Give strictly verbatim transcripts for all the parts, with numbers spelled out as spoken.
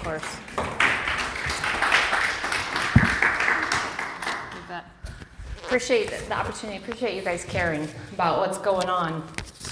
course. You bet. Appreciate the opportunity. Appreciate you guys caring about what's going on.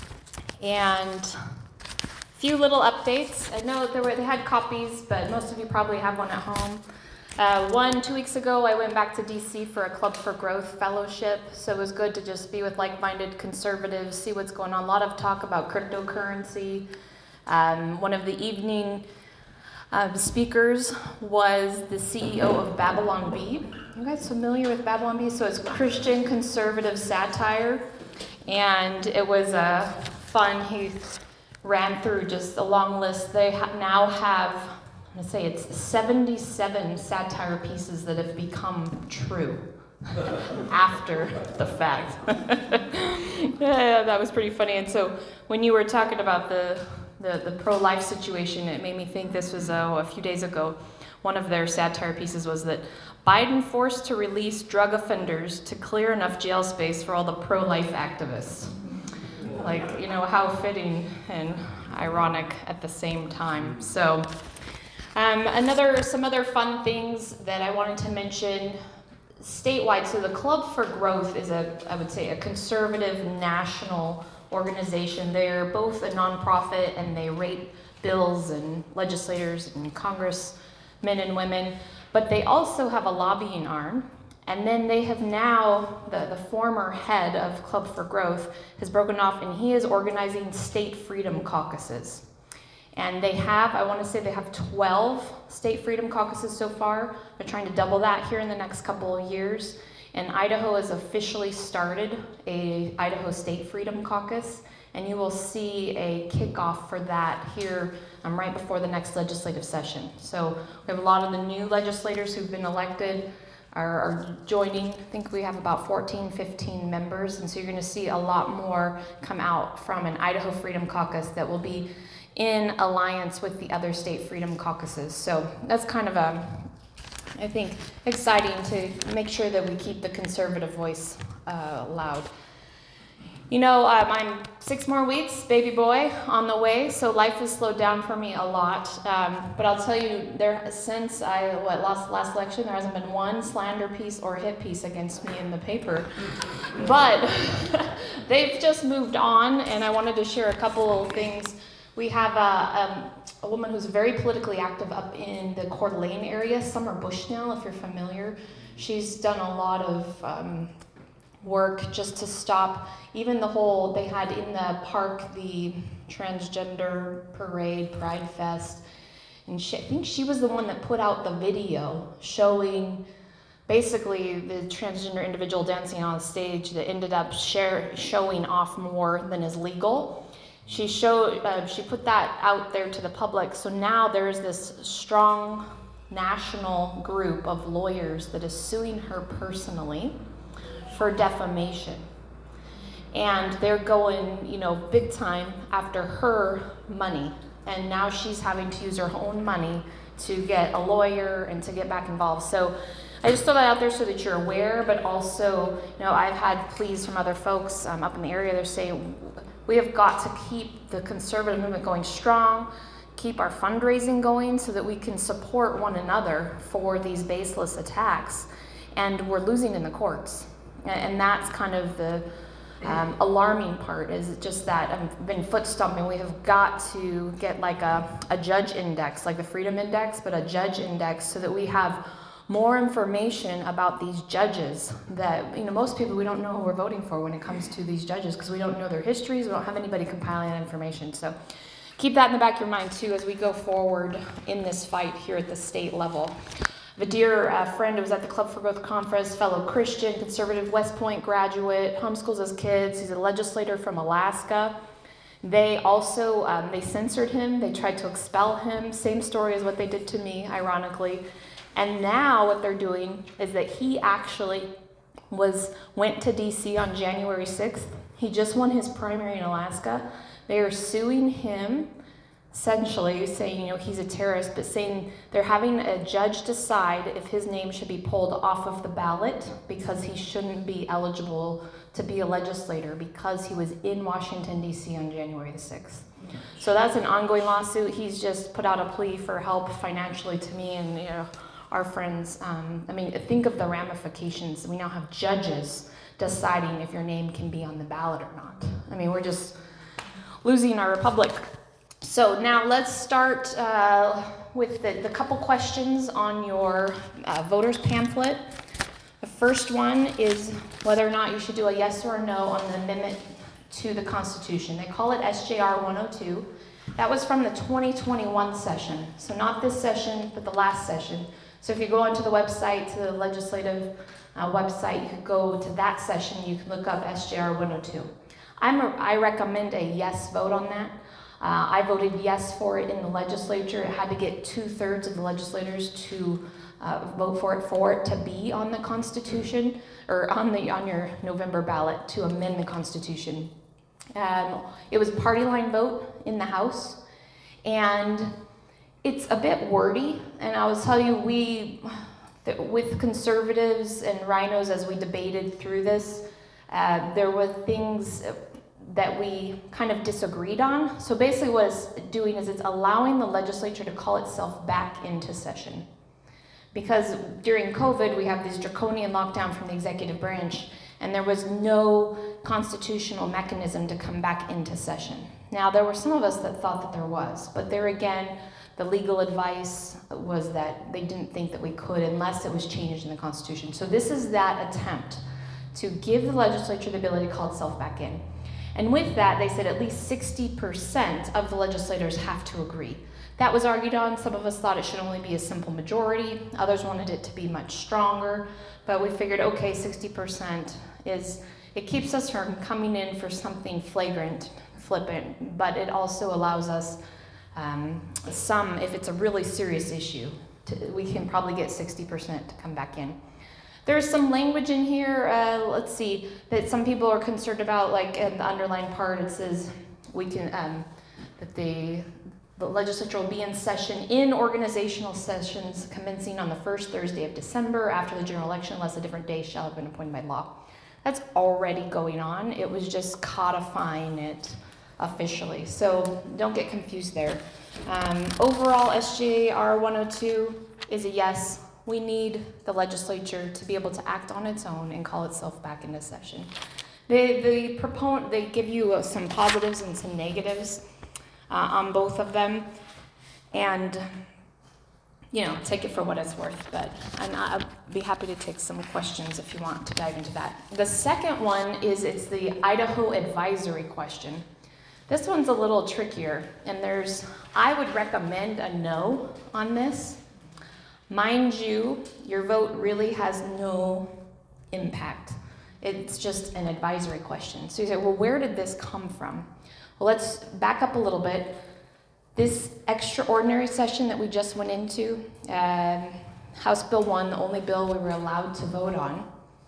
And a few little updates. I know there were they had copies, but most of you probably have one at home. Uh, one, two weeks ago, I went back to D C for a Club for Growth fellowship, so it was good to just be with like-minded conservatives, see what's going on. A lot of talk about cryptocurrency. Um, one of the evening uh, speakers was the C E O of Babylon Bee. You guys familiar with Babylon Bee? So it's Christian conservative satire, and it was uh, fun. He ran through just a long list. They ha- now have I'm going to say it's seventy-seven satire pieces that have become true after the fact. Yeah, that was pretty funny. And so when you were talking about the, the, the pro-life situation, it made me think this was oh, a few days ago. One of their satire pieces was that Biden forced to release drug offenders to clear enough jail space for all the pro-life activists. Like, you know, how fitting and ironic at the same time. So Um, another, some other fun things that I wanted to mention statewide. So the Club for Growth is a, I would say, a conservative national organization. They're both a nonprofit and they rate bills and legislators and congressmen and women, but they also have a lobbying arm. And then they have now, the, the former head of Club for Growth has broken off and he is organizing state freedom caucuses. And they have, I want to say they have twelve state freedom caucuses so far. They're trying to double that here in the next couple of years. And Idaho has officially started a Idaho State Freedom Caucus. And you will see a kickoff for that here um, right before the next legislative session. So we have a lot of the new legislators who've been elected are, are joining. I think we have about fourteen, fifteen members. And so you're going to see a lot more come out from an Idaho Freedom Caucus that will be in alliance with the other state freedom caucuses. So that's kind of a, I think, exciting to make sure that we keep the conservative voice uh, loud. You know, um, I'm six more weeks, baby boy, on the way, so life has slowed down for me a lot. Um, but I'll tell you, there since I what lost last election, there hasn't been one slander piece or hit piece against me in the paper. But they've just moved on, and I wanted to share a couple of things. We have a, um, a woman who's very politically active up in the Coeur d'Alene area, Summer Bushnell, if you're familiar. She's done a lot of um, work just to stop even the whole, they had in the park the transgender parade, Pride Fest, and she, I think she was the one that put out the video showing basically the transgender individual dancing on stage that ended up share, showing off more than is legal. She showed, uh, she put that out there to the public. So now there is this strong national group of lawyers that is suing her personally for defamation. And they're going, you know, big time after her money. And now she's having to use her own money to get a lawyer and to get back involved. So I just throw that out there so that you're aware, but also, you know, I've had pleas from other folks um, up in the area. They're saying, we have got to keep the conservative movement going strong, keep our fundraising going so that we can support one another for these baseless attacks. And we're losing in the courts. And that's kind of the um, alarming part, is just that I've been foot stomping. We have got to get like a, a judge index, like the Freedom Index, but a judge index so that we have more information about these judges that, you know, most people, we don't know who we're voting for when it comes to these judges because we don't know their histories, we don't have anybody compiling that information. So keep that in the back of your mind too as we go forward in this fight here at the state level. I have a dear uh, friend who was at the Club for Growth conference, fellow Christian, conservative West Point graduate, homeschools his kids. He's a legislator from Alaska. They also, um, they censored him. They tried to expel him. Same story as what they did to me, ironically. And now what they're doing is that he actually was went to D C on January sixth. He just won his primary in Alaska. They are suing him essentially saying, you know, he's a terrorist, but saying they're having a judge decide if his name should be pulled off of the ballot because he shouldn't be eligible to be a legislator because he was in Washington, D C on January the sixth. So that's an ongoing lawsuit. He's just put out a plea for help financially to me and, you know, our friends. Um, I mean, think of the ramifications. We now have judges deciding if your name can be on the ballot or not. I mean, we're just losing our republic. So now let's start uh, with the, the couple questions on your uh, voter's pamphlet. The first one is whether or not you should do a yes or a no on the amendment to the Constitution. They call it S J R one oh two. That was from the twenty twenty-one session. So not this session, but the last session. So if you go onto the website, to the legislative uh, website, you could go to that session, you can look up S J R one oh two. I'm a, I recommend a yes vote on that. Uh, I voted yes for it in the legislature. It had to get two-thirds of the legislators to uh, vote for it for it to be on the Constitution, or on the on your November ballot to amend the Constitution. Um, it was a party line vote in the House, and it's a bit wordy, and I will tell you, we, with conservatives and rhinos, as we debated through this, uh, there were things that we kind of disagreed on. So basically what it's doing is it's allowing the legislature to call itself back into session. Because during COVID, we have this draconian lockdown from the executive branch, and there was no constitutional mechanism to come back into session. Now, there were some of us that thought that there was, but there again, the legal advice was that they didn't think that we could unless it was changed in the Constitution. So this is that attempt to give the legislature the ability to call itself back in. And with that, they said at least sixty percent of the legislators have to agree. That was argued on. Some of us thought it should only be a simple majority. Others wanted it to be much stronger. But we figured, okay, sixty percent is, it keeps us from coming in for something flagrant, flippant, but it also allows us um, some, if it's a really serious issue, to, we can probably get sixty percent to come back in. There's some language in here, uh, let's see, that some people are concerned about, like in the underlined part, it says we can, um, that the, the legislature will be in session in organizational sessions commencing on the first Thursday of December after the general election, unless a different day shall have been appointed by law. That's already going on. It was just codifying it officially. So don't get confused there. Um, overall, S J R one oh two is a yes. We need the legislature to be able to act on its own and call itself back into session. The, the proponent, they give you uh, some positives and some negatives uh, on both of them. And, you know, take it for what it's worth. But I'm, I'll be happy to take some questions if you want to dive into that. The second one is it's the Idaho advisory question. This one's a little trickier. And there's, I would recommend a no on this. Mind you, your vote really has no impact. It's just an advisory question. So you say, well, where did this come from? Well, let's back up a little bit. This extraordinary session that we just went into, um, House Bill one, the only bill we were allowed to vote on,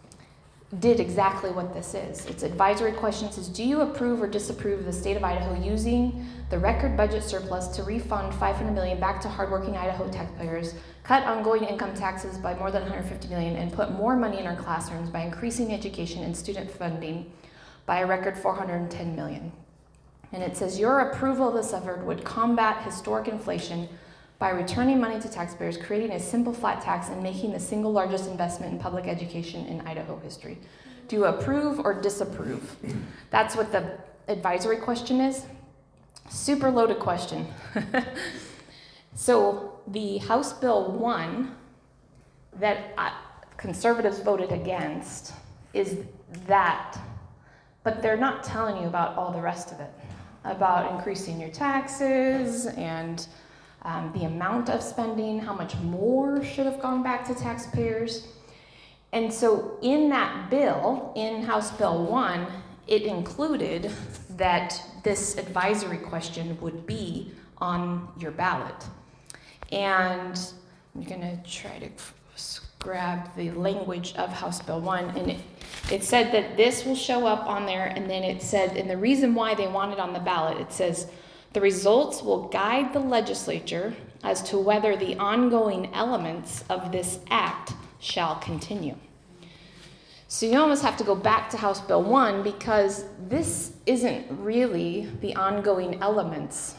did exactly what this is. It's advisory questions. Is do you approve or disapprove of the state of Idaho using the record budget surplus to refund five hundred million dollars back to hardworking Idaho taxpayers, cut ongoing income taxes by more than one hundred fifty million dollars, and put more money in our classrooms by increasing education and student funding by a record four hundred ten million dollars. And it says your approval of this effort would combat historic inflation by returning money to taxpayers, creating a simple flat tax, and making the single largest investment in public education in Idaho history. Do you approve or disapprove? That's what the advisory question is. Super loaded question. So the House Bill one that uh, conservatives voted against is that, but they're not telling you about all the rest of it, about increasing your taxes and um, the amount of spending, how much more should have gone back to taxpayers. And so in that bill, in House Bill one, it included that this advisory question would be on your ballot. And I'm gonna try to grab the language of House Bill one, and it, it said that this will show up on there, and then it said, and the reason why they want it on the ballot, it says, The results will guide the legislature as to whether the ongoing elements of this act shall continue. So you almost have to go back to House Bill one because this isn't really the ongoing elements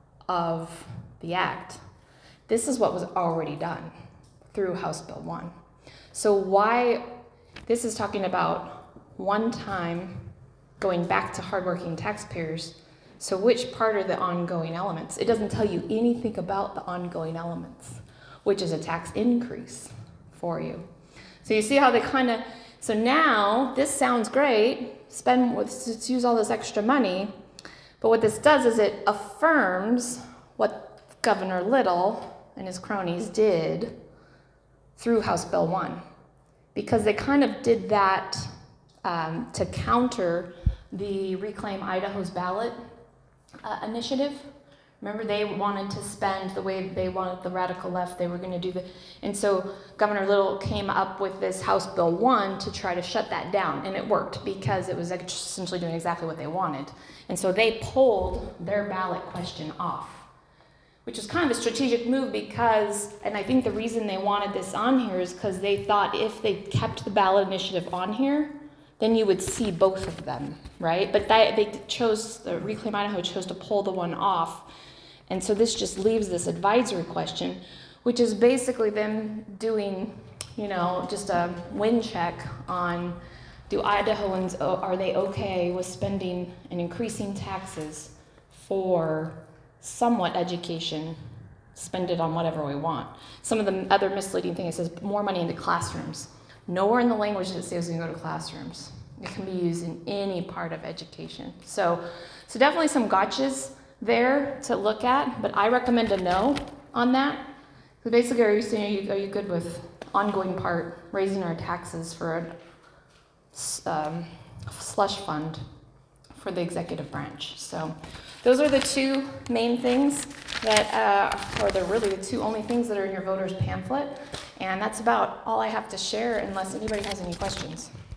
of the act. This is what was already done through House Bill one. So why, this is talking about one time going back to hardworking taxpayers. So which part are the ongoing elements? It doesn't tell you anything about the ongoing elements, which is a tax increase for you. So you see how they kind of, so now this sounds great, spend, let's use all this extra money, but what this does is it affirms what Governor Little and his cronies did through House Bill one, because they kind of did that um, to counter the Reclaim Idaho's Ballot uh, initiative. Remember, they wanted to spend the way they wanted the radical left, they were going to do the, and so Governor Little came up with this House Bill one to try to shut that down, and it worked because it was essentially doing exactly what they wanted. And so they pulled their ballot question off, which was kind of a strategic move because, and I think the reason they wanted this on here is because they thought if they kept the ballot initiative on here, then you would see both of them, right? But that, they chose, the Reclaim Idaho chose to pull the one off. And so this just leaves this advisory question, which is basically them doing, you know, just a wind check on, do Idahoans, are they okay with spending and increasing taxes for somewhat education, spend it on whatever we want. Some of the other misleading things, it says more money into classrooms. Nowhere in the language that says you go to classrooms. It can be used in any part of education. So, so definitely some gotchas there to look at, but I recommend a no on that. So basically, are you saying, are you, are you good with ongoing part, raising our taxes for a um, slush fund for the executive branch? So those are the two main things that, uh, or they're really the two only things that are in your voter's pamphlet. And that's about all I have to share unless anybody has any questions.